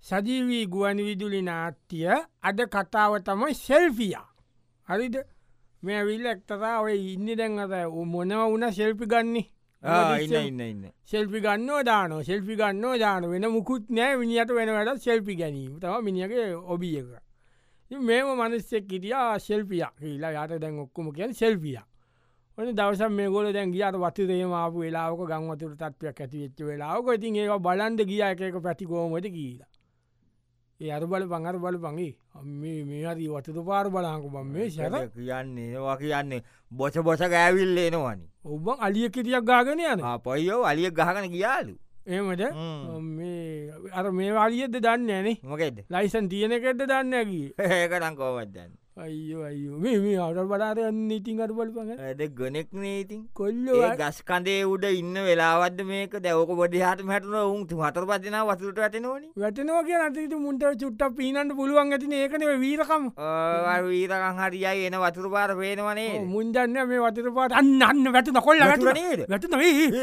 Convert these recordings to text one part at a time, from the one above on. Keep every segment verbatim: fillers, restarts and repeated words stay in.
සජීවී ගුවන් විදුලි නාට්‍ය අද කතාව තමයි සෙල්ෆියා. හරිද මේ විල්ල එක්තරා ඔය ඉන්න දැන් අත මොනව වුණ ශෙල්පි ගන්නේ ඉන්න ඉන්න ශෙල්පි ගන්නෝ දානෝ ශෙල්පි ගන්නෝ දාන වෙන මුකුත් නෑ මිනිියට වෙන වැඩ ශෙල්පි ගැනීම තම මිනිියගේ ඔබිය එක. මේම මනස්සෙක් කිටියා ශෙල්පියක් කියලා යට දැන් ඔක්කොම කිය ශෙල්පිය. ඔන දවසම් මේ ගොල දැන් ගියාට වතුරේම ආපු වෙලාවක ගංවතුර තත්වයක් ඇතිවෙච්ච වෙලාවක ඉතින් ඒක බලන්ද ගිය එකක පැතිකෝමට කියලා. ඒ අර බල පඟර බල පගේ මේ මේ හරි වතුතු පාර බලංකු බම් මේ සැර කියන්නේ ඒවා කියන්නේ බොස බොස ගෑවිල්ල එනවනි ඔබ අලිය කෙටියක් ගාගෙන යන පොයෝ අලිය ගහගන ගියාලු ඒමට මේ අර මේ වාලියද දන්න ඇනේ මොකෙද ලයිසන් තියන එකෙද දන්න ඇකි ඒකටන් කෝමත්දන්න අයියෝ අයෝ මේ මේ අට බලාරන්න ඉතින් අර බල පඟ ඇද ගොනෙක් නීතින් කොල්ල ගස් කඳේ උඩ ඉන්න වෙලාවද මේක දැවක බොඩි හට මැටන උන් හතර පතින වතුරට ඇතිනවනි වැටනෝ කිය අතිට මුන්ට චුට්ට පිනට පුළුවන් ඇතින ඒකන වීරකම් වීරකං හරියයි එන වතුර පාර පේනවනේ මුන්දන්න මේ වතුර පාට අන්න අන්න වැටන කොල්ල වැටනේද වැටන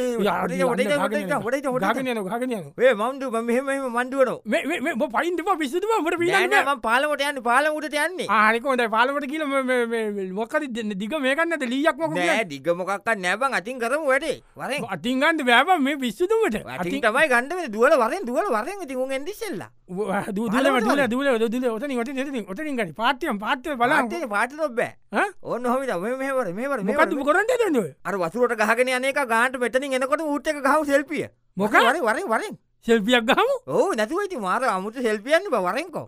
ගන ගන ේ මන්දු මෙහෙම මන්දුවන පයින්ට පිසිතුමට පින පාලමට යන්න පාලමුට යන්නේ ආනිකො පාලමට කියල මොකද දිග මේකන්නට ලීයක් මොක දිග මොකක් නැබං අතින් කරම වැඩේ වර අතින්ගන්ට බෑබ මේ පිස්සුතුමට අති තමයි ගන්නව දුවල වරෙන් දුවල වරෙන් ති උන් එදිසෙල්ලා දුල දුල දුල දුල ඔතන ට ඔතනින් ගනි පාටයම් පාත්ය බල පාට ඔබෑ ඔන්න හොමිට මෙවර මෙවර මොකද කරට දන්න අර වසුරට ගහගෙන අනක ගාන්ට මෙතනින් එනකොට ඌට්ක ගහ සෙල්පිය මොක වර වරෙන් වරෙන් සෙල්පියක් ගහම ඕ නැතුවයිති මාර අමුට සෙල්පියන්න බවරෙන්කෝ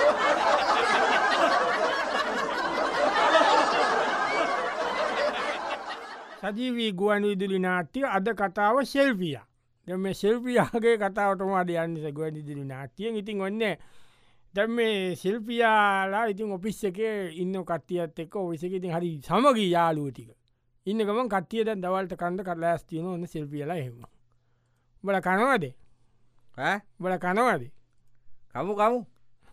සජීවී ගුවන් විදුලි නාට්‍ය අද කතාව ශෙල්පිය දැම ශෙල්පියගේ කතාවටමවාද යන්න ගුවන් විදුලි නාට්‍යයෙන් ඉතින් ඔන්න දැම් මේ ශිල්පියාලා ඉතින් ඔපිස් එක ඉන්න කට්ටියත් එක්ක ඔවිසක ඉතින් හරි සමගී යාලුවටික ඉන්න ගමන් කට්ටිය දැන් දවල්ට කණ්ඩ කරලා ස්තියන ඔන්න ශිල්පියලා හෙම බල කනවාද බල කනවාද කමු කමු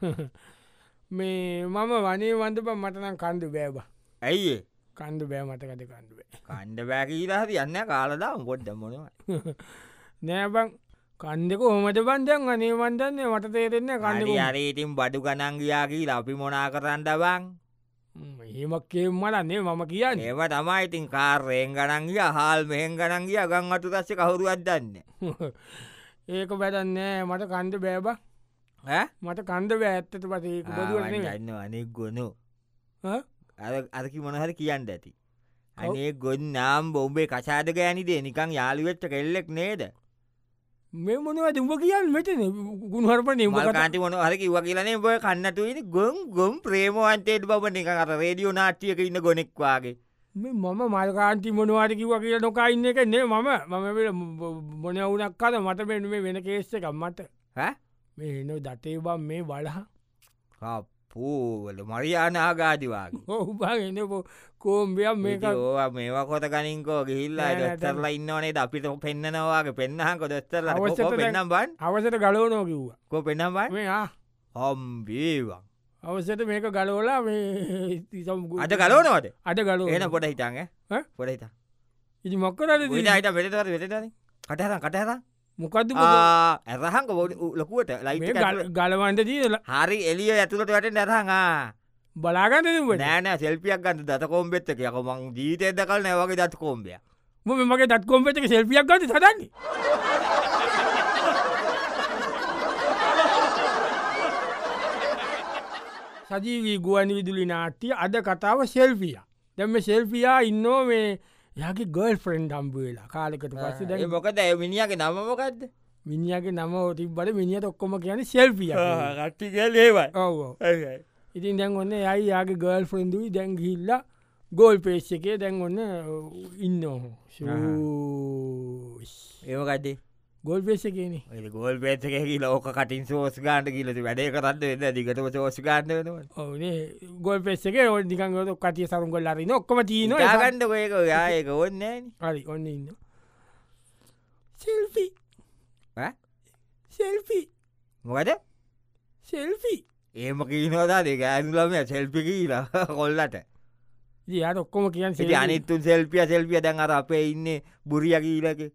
මේ මම වනේ වන්දප මටනම් කණ්ඩු බෑබ ඇයිඒ කණ්ඩු බෑ මටකද කණ්ඩු බෑ කණ්ඩ බෑකීලා හරි යන්න කාලදා ගොඩ්ඩ මොනවා නෑබං කන්දක හොමට බන්ධයන් අනේ වන්දන්නේ මට තේරෙන්න කණඩ අරේටින් බඩු ගනංගයාකී අපි මොනා කරන්න බං ඒමක්කේ මලන්නේ මම කියන්න ඒව තමයි ඉතින් කාර්රයෙන් ගනන්ගිය හල් මෙහෙන් ගනන්ගිය ගං අතු තස්ස කවුරුවත් දන්න ඒක බැදන්නේ මට කණ්ඩ බෑබ මට කණ්ඩ බෑ ඇත්තට පසේ ගන්න අනෙක් ගොනු අරකි මොනහර කියන්න ඇති අනේ ගොන් නාම් බොම්බේ කසාද ගෑනිදේ නිකං යාළුවෙච්ච කෙල්ලෙක් නේද මේ මොනවද උඹ කියන්න මෙතන ගුණහරපන කාටි මොන හරි කිව කියලනේ බොය කන්නතුවනි ගොම් ගොම් ප්‍රේමවන්තයට බව නික අර රේඩියෝ නාට්‍යයක ඉන්න ගොනෙක්වාගේ මම මල්කාන්ති මොනවාට කිව කියල නොකා ඉන්න එක නේ මම මම මොන වුනක් කද මට පෙනුවේ වෙන කේස්ස එකක් මට මේ එන දතේ බම් මේ බලහ පූවල මරියානාගාදිවාගේ ඔහුබාගෙන කෝම්බයක් මේක ඕවා මේවා කොත ගනින්කෝ ගිහිල්ලා දොස්තරලා ඉන්නවනේ අපිට පෙන්න්නනවාගේ පෙන්න්නහක දොස්තරල පෙන්නම් බන් අවසට ගලෝනෝ කිව්වා කෝ පෙන්නම් බන් මේ හම්බේවා අවසට මේක ගලෝලා අද ගලෝනවට අද ගලෝ එන පොට හිටන්ග පොට හිත ඉති මොක්කරද හිට වෙතවර වෙතන කටහර කටහර මොකද ඇරහංක ලොකුවට ලයි ගලවන්ට දීල හරි එලිය ඇතුළට වැට නැරහඟා බලාගන්න නෑන සෙල්පියක් ගන්න දත කෝම්බෙත්ත යක මං ජීතයද කල් නෑවගේ දත් කෝම්බය ම මගේ දත් කෝම්පෙට සෙල්පියක් ගත සදන්නේ සජීවී ගුවන් විදුලි නාට්‍ය අද කතාව ශෙල්පිය දැම ශෙල්පියා ඉන්නෝ මේ යගේ ගල් ෆ්‍රෙන්ඩ් හම්බුවෙලා කාලෙකට පස්ස දැ මොකද මිනිියගේ නමමොකක්ද මිනිියගේ නම තිබට මිනිියට ඔක්කොම කියන ශෙල්පිය කට්ටිගලේවයි ඔව ඉතින් දැන් ඔන්න යයි යාගේ ගල් ෆ්‍රෙන්ඩුයි දැන්ගිල්ල ගෝල් පේශ් එකේ දැන් ඔන්න ඉන්න ඒමකඩේ ගොල් පේශ කියන ගෝල් පේච්චක ලෝක කටින් සෝස් ගාන්ට කියලති වැඩේ කරන්න වෙන්න දිගටම සෝස් ගන්න වෙනවා ඕනේ ගොල් පෙස්සක ඔ නිකංගො කටිය සරුන්ගොල් ලරන්න ඔක්කම තියන ගණ්ඩ ඒක යායක ඔන්න හරි ඔන්න ඉන්න සෙල්ෆි සෙල්ෆි මොකද සෙල්ෆි ඒම කීනෝදා දෙක ඇතුලම සෙල්පි කීලා කොල්ලට යාට ඔක්කොම කියන් අනිත්තුන් සෙල්පිය සෙල්පිය දැන් අර අපේ ඉන්න බුරිය කීලක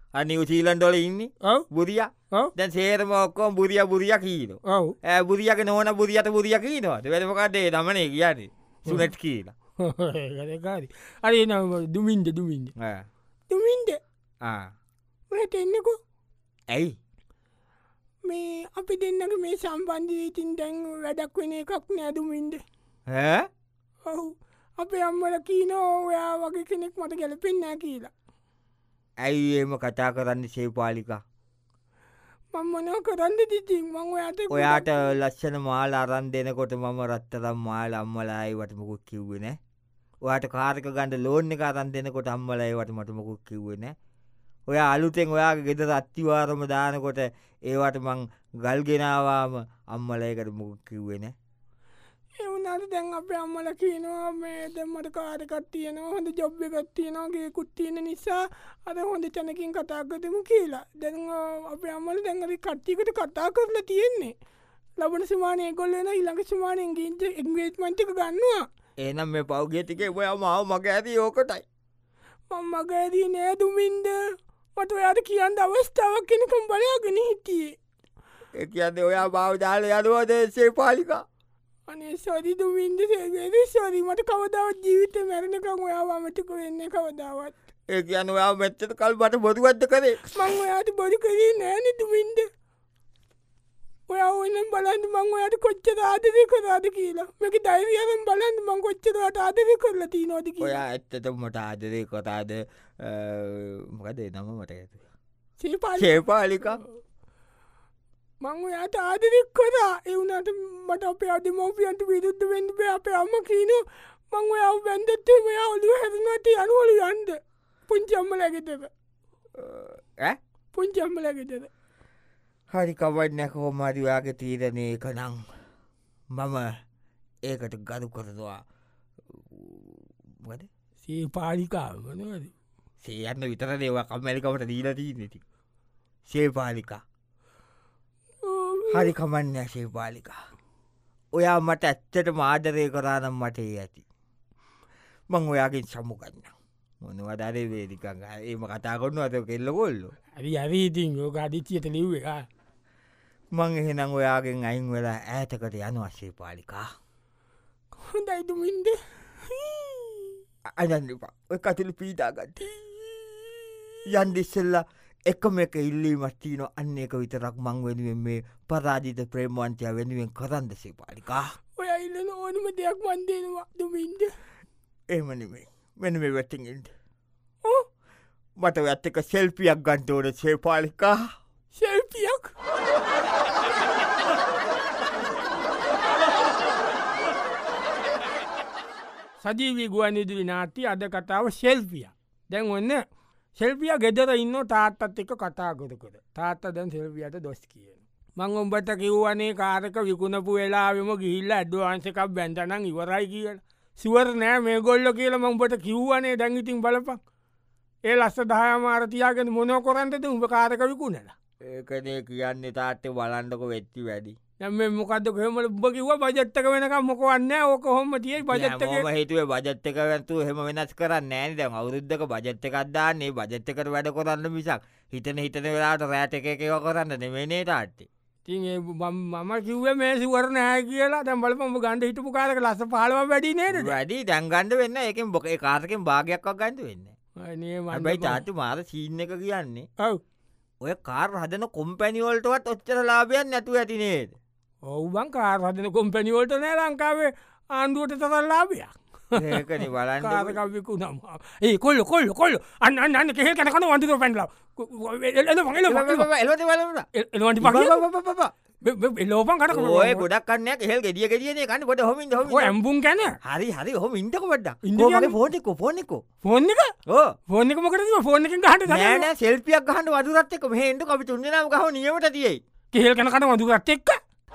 නිවසීලන්ඩොල ඉන්නේ බුරිය දැන් සේරම ඔක්කෝ බුරිය බුරිය කීන ඇ බුරියක නොන බුරියට බුරිය කීනවාට වැදමකටේ දමනේ කියන්නේ සුනට් කියලා අරි දුමින්ද දුමින්ද දුමින්ද ට එන්නකෝ ඇයි මේ අපි දෙන්නක මේ සම්බන්ධීතින් දැන් වැඩක් වෙන එකක් නෑදුමින්ද හැ ඔහු අපේ අම්මල කීනෝ ඔයා වගේ කෙනෙක් මට ගැලපෙන්නෑ කියලා ඇයි ඒම කතා කරන්න සේපාලිකා මංමනෝ කරන්න තිතින් මං ඔයාට ඔයාට ලස්සන මාල අරන් දෙනකොට මම රත්තරම් මාල අම්මලායි වටමකුත් කිව්වෙන ඔයාට කාරක ගණඩ ලෝන්න එක අරන් දෙනකොට අම්මලයි වට මටමකුත් කිව්වෙන ඔය අලුතෙන් ඔයාගේ ගෙදර අත්තිවාරම දානකොට ඒවට මං ගල්ගෙනාවාම අම්මලයකට මුකුත් කිව්වෙන එවුනාට දැන් අප අම්මල කියනවා මේ දැම්මට කාරකත් තියෙනවා හොඳ ජොබ් එකත් තියෙනවාගේ කුත්තියෙන නිසා අද හොඳ චනකින් කතාකතම කියලා දැන් අප අම්මල දැන්ගරි කට්ටිකට කතා කරලා තියෙන්නේ ලබන සමානය ගොල්ලන ඉළඟ සමානයෙන් ගීන්ට එක්ගේත්මන්ටික ගන්නවා ඒනම් මේ පෞගේතික ඔය මාව මග ඇති ඕකටයි මං මගඇදී නෑදුමින්ද මට ඔයාට කියන්න අවස්ථාවක් කෙනකම් බලයාගෙන හිටියේ ඒ කියන්න ඔයා බෞදාල යනුවද සේපාලිකා අනේ සොරි දුමින්ද සේදේ සොරි මට කවදාවත් ජීවිත මැරණකම් ඔයාවාමටක වෙන්න කවදාවත් ඒ කියන්න ඔයා මෙච්චත කල් බට බොදුවත්ද කරේ මං ඔයාට බොඩි කරේ නෑන දුමින්ද ඔයා ඔන්නම් බලන්න මං ඔයාට කොච්චර ආදරය කරාද කියලා මේක දෛරියරම් බලන්න මං කොච්චරට ආදරය කරලා තියනෝද ඔයා ඇත්තට මට ආදරය කොතාද මොකදේ නම මට ඇතු සේපාලිකා මං ඔයාට ආදරෙක් කරා එවුනට මට අපේ අධිමෝපියන්ට විදුද්ධ වෙන්ඩ බේ අපේ අම්ම කීනෝ මං ඔයා බැන්දත්තේ මෙයා ඔලුව හැරනට යනුවලු යන්ද පුංචි අම්ම ලැගෙතද පුංචි අම්ම ලැගෙතද හරි කවඩ නැකෝ මරිවාගේ තීරණය කනං මම ඒකට ගරු කරදවා සේපාලිකාවනද සේයන්න විතර දේවා කම්මැලිකවට දීලදී නැති සේපාලිකා හරි කමන්න සේපාලිකා ඔයා මට ඇත්තට මාදරය කරානම් මට ඒ ඇති මං ඔයාගෙන් සමුගන්න මොනවදරේ වේදිකං ඒම කතා කොන්න අත කෙල්ල කොල්ලු ඇරි අරීතින් යෝක අධිච්චියට ලිව් එක මං එහෙනම් ඔයාගෙන් අයින් වෙලා ඇතකට යනු අස්සේ පාලිකා හොඳයිතුමින්ද අනන්නවා ඔය කතුළු පීටාගට යන්දිස්සල්ලා එකම එක ඉල්ලීමත් තියන අන්න එක විතරක් මං වෙනුවෙන් මේ පරාජිත ප්‍රේමවන්තය වෙනුවෙන් කරන්න සේපාලිකා ඔය ඉල්ලන ඕනම දෙයක් මන්දේනවා දුමින්ද ඒමනිමේ වෙන මේ වැටිගෙන්ට මට ඇත්තක සෙල්පියක් ගන්ටෝන සේපාලිකා සෙල්පියක් සජීවී ගුවන්විදුලි නාට්‍ය අද කතාව ශෙල්පිය දැන් ඔන්න සෙල්පිය ගෙදර ඉන්න තාත්තත් එක කතා කොරකොට තාත්ත දැන් සෙල්පියට දොස් කියන මං උඹට කිව්වනේ කාරක විකුණපු වෙලාවෙම ගිහිල්ල ඇඩ්වාන්සකක් බැන්ටනං ඉවරයි කියල සිවර නෑ මේ ගොල්ල කියල මංඹට කිව්වනේ දැංගිතින් බලපක් ඒ ලස්ස දහයමාරතියාගෙන මොනෝ කොරන්ටද උඹ කාරක විකුණලා ඒකනේ කියන්නේ තාත්තේ බලන්ඩක වෙච්චි වැඩි නැම මොකද කොහමට උඹ කිව බජත්තක වෙනක මොකවන්න ඕක හොම තිය බජත්තක හිතුවේ බජත්තකවතු හෙම වෙනස් කරන්න නෑන දැම අවුරුද්ධක බජත්තකක්දාන්නේ බජත්තකට වැඩ කොරන්න මිසක් හිතන හිතන වෙලාට රෑට එක එකව කරන්න නෙමනේ තාත්තේ ති මම කිව්ව මේ සිවර නෑ කියලා දැම් බලපම ගණඩ හිටපු කාරක ලස පාලව වැඩි නේද වැඩි දැන්ගණඩ වෙන්න එකින් බොක කාරකෙන් භාගයක් ගන්ඩ වෙන්න මබයි තාතු මාර සීන්න එක කියන්නේ ඔව් ඔය කාර් හදන කොම්පැනිවල්ටවත් ඔච්චර ලාභයන් නැතු ඇතිනේද ඔවුබං කාර් හදන කොම්පැනිවල්ට නෑ ලංකාවේ ආණ්ඩුවට තරල් ලාභයක් ඒකන බලන්න කාරකවිකු නම් ඒ කොල්ල කොල්ල කොල්ල අන්න අන්න කෙහ කනකන වන්තික පැන්ලා එලට ලෝපන් කට ඔය ගොඩක් කන්න හෙල් ගෙදිය ගෙදියන කන්න කොට හොමින් ඇම්බුම් කැන හරි හරි හොම ඉටක වඩ ඉ ෆෝනිකෝ ෆෝනිකෝ ෆෝන් එක ෆෝනික මොකට ෆෝන එක ගහට න සෙල්පියක් ගහන්න වදුරත්තක හෙන්ට අපි තුන්දනම් ගහ නියමට තියයි කෙහෙල් කනකට වදුරත් එක්ක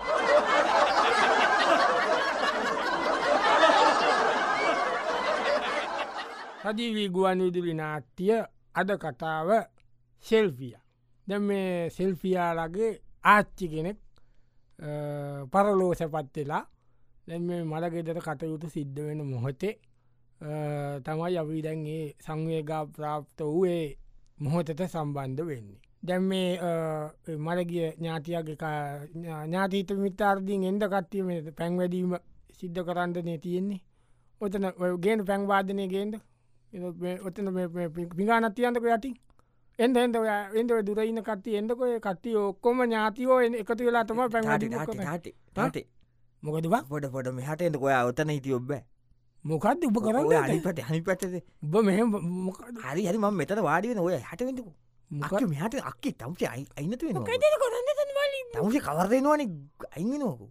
සජීවී ගුවන් විදුලි නාට්‍ය අද කතාව සෙල්ෆිය දැ මේ සෙල්ෆියාලගේ ආච්චි කෙනෙක් පරලෝස පත්වෙලා දැ මේ මළගෙදර කටයුතු සිද්ධ වෙන මොහොතේ තමයි අපි දැන්ගේ සංවේගා ප්‍රාප්ත වූයේ මොහොතට සම්බන්ධ වෙන්නේ. දැම් මේ මරගිය ඥාතියගේ ඥාතීත මිතාර්දිීන් එන්ද කට්ටියම පැන් වැඩීම සිද්ධ කරන්නනේ තියෙන්නේ. ඔතන ගේන පැන්වාදනය ගේන්ද ඔතන පිගානත්තියන්ටක යටි එන්ද එන්ද එන්ද දුරයින්න කට්ටිය එන්දකොය කට්ටිය ඔක්කොම ඥාතිවෝ එකතු වෙලා තම පැ මොකද පොඩ පොඩ මෙහට එට කොයා ඔතන හිති ඔබ මොකක්ද උප කර අනිපට හනි පටද උබ මෙ හරි හරි ම මෙතන වාඩිවෙන ඔය හැටවෙදකු මොක මෙහට අක්කේ තම්සේ අයිනතු වෙන තවසේ කවරදෙනවාන අයිග නෝකු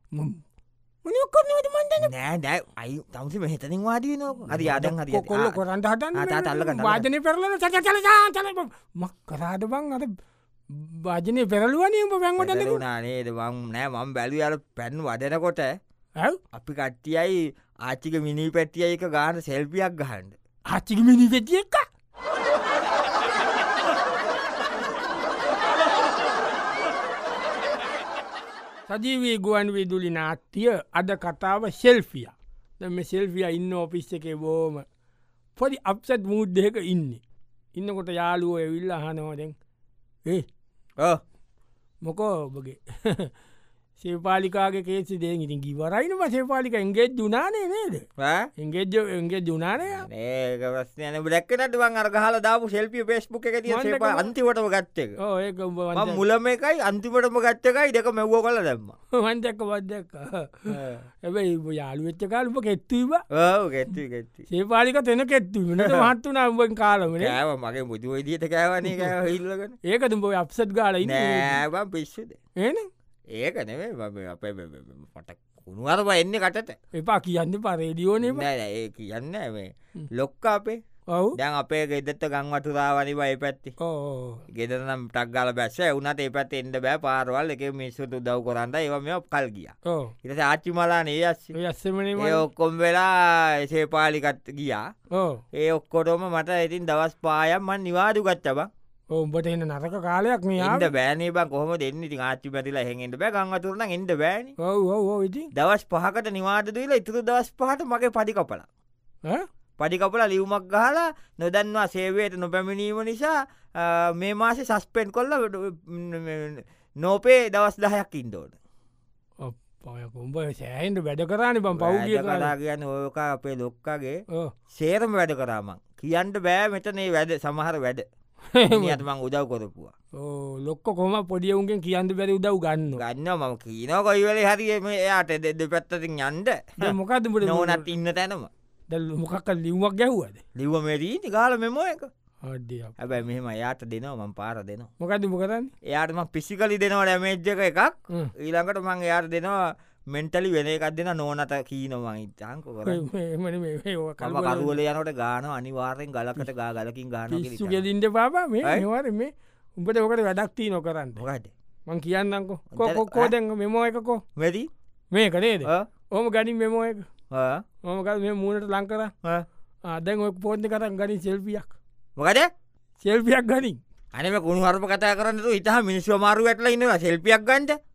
නෑ නෑ අයි තම්සි මෙහතනින් වාඩිය නොක අද අදන් හරි කොල්ල කොරන්ට හට අල්ලග වාජනය පෙරලන ච චල මක් කරාට බං අද භාජනය පෙරලුවනීම පැන්වට නේද වම් නෑ මම් බැලු අර පැන් වඩනකොට අපි කට්ටියයි ආචික මිනි පැටිය එක ගාන සෙල්පියක් ගහන්ඩ ආචික මිනි පෙටිය එක සජීවී ගුවන් විදුලි නාට්ටිය අද කතාව ශෙල්ෆිය දැම ශෙල්ෆිය ඉන්න ඔපිස්ස එක බෝම පොඩි අප්සත් මූඩ්දක ඉන්න ඉන්නකොට යාළුවෝ ඇවිල්ල හනෝදැන් ඒ මොකෝ ඔබගේ සේපාලිකාගේ කේසි දේ ඉතින් කිවරයිනම සේපාලික එන්ගේ දුනානේ නේද එන්ගේජ එන්ගේ දුනානය ඒක ප්‍රශ්නයන බ්ලක්කනට වන් අරගහල දාපු ශෙල්පිය පේස්්බුක් එක තිය සේපා අන්තිවටම ගත්තක ඒ මුලම එකයි අන්තිවටම ගත්තකයි දෙක මෙව්ව කල දැම්ම වන්දක්ක වදක් ඇබයි යාලු වෙච්ච කාලුප කෙත්තුීම ගෙත්තු ගෙත්ති සේපාලික තෙන කෙත්තුීම මහත්තු නම්බන් කාලමන ඇව මගේ මුතු විදිට කෑවන හිල්ලගෙන ඒක තුඹ අප්සත් ගාල නෑබම් පිස්සුද ඒන ඒක නෙවේ අප පට කුණුවරම එන්න කටට එපා කියන්න පරේඩියෝනේ ඒ කියන්න මේ ලොක්ක අපේ ඔවු දැන් අපේ ගෙදත්ත ගංවතුරාවනිව ඒ පැත්ති ගෙදරනම් ටක්ගල බැස්ස වනට ඒ පැත් එන්ඩ බෑ පාරවල් එක මිස්සුතු දව් කොරන්ට ඒව මෙ කල් ගිය ඉට ආච්චි මලාන ඒ අස් ඒ ඔක්කොම් වෙලා එසේ පාලිකත් ගියා ඒ ඔක්කොටෝම මට ඉතින් දවස් පායම්මන් නිවාදු ගච්චබ ඔබට එන්න නරක කාලයක් මේට බෑනේ බ කොහම දෙන්න ති ආච්චි පැතිලා හැඟෙන්ට බෑ ගංගතුරන එන්ඩ බෑන දවස් පහකට නිවාදදල ඉතුරු දවස් පහට මගේ පඩිකපල පඩිකපල ලියවමක් ගහලා නොදන්වා සේවයට නොපැමිණීම නිසා මේ මාසේ සස්පෙන්් කොල්ල නෝපේ දවස් දහයක් ඉන්දෝට උඹ සෑහන්ට වැඩ කරන්න බම් පව්ගිය කලා කියන්න ඕක අපේ ලොක්කාගේ සේරම වැඩ කරාමක් කියන්ට බෑ මෙතනේ වැඩ සමහර වැඩ මං උදව් කොරපුවා ලොක්ක කොම පොඩියවුන්ගෙන් කියන්න බැරි උදව් ගන්න ගන්න ම කීන කොයිවල හරිම එයාට දෙද පැත්තතින් යන්ඩ මොකද බට නොනත් ඉන්න තැනම දැල් මොකක්ක ලිව්මක් ගැහ්වද ලිව මෙරීති කාල මෙම එක අඩිය ඇබැ මෙහම යාට දෙනවා මං පාර දෙනවා මොකද මොකරන්න එයාටම පිසිකලි දෙනවා ඩැමේජ්ජක එකක් ඊළඟට මං එයාට දෙනවා මෙන්ටලි වෙන එකක් දෙන නෝනට කීනවා ඉතාංක කම කරුවල යනට ගාන අනිවාරෙන් ගලකට ගා ගලකින් ගාන ගෙලින්ට පාපා මේ නිවාර මේ උඹට ඔකට වැඩක්තිී නොකරන්න හට මං කියන්නකෝ කොකෝදැන් මෙමෝ එකකෝ වැදි මේ කනේද ඕම ගනින් මෙමෝ එක ඕමකල් මේ මූුණට ලංකර ආදැන් ඔය පෝර්්ි කරන්න ගනින් සෙල්පියක් මොකද සෙල්පියක් ගනින් අනම කුණු හරප කතා කරන්න ඉතා මිනිස්ව මාරු වැටල ඉන්නවා සෙල්පියක් ගන්ට